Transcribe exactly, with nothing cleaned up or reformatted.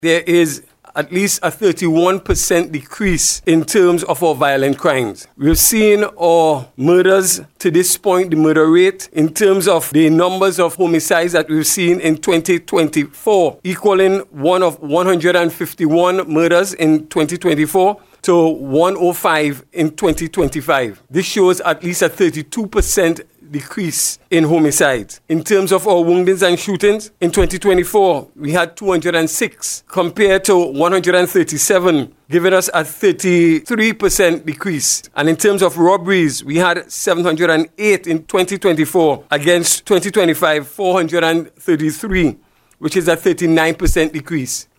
there is at least a thirty-one percent decrease in terms of our violent crimes. We've seen our murders to this point, the murder rate, in terms of the numbers of homicides that we've seen in twenty twenty-four, equaling one of one hundred fifty-one murders in twenty twenty-four to one hundred five in twenty twenty-five. This shows at least a thirty-two percent decrease in homicides. In terms of our woundings and shootings, in twenty twenty-four, we had two hundred six compared to one hundred thirty-seven, giving us a thirty-three percent decrease. And in terms of robberies, we had seven hundred eight in twenty twenty-four against twenty twenty-five, four hundred thirty-three, which is a thirty-nine percent decrease.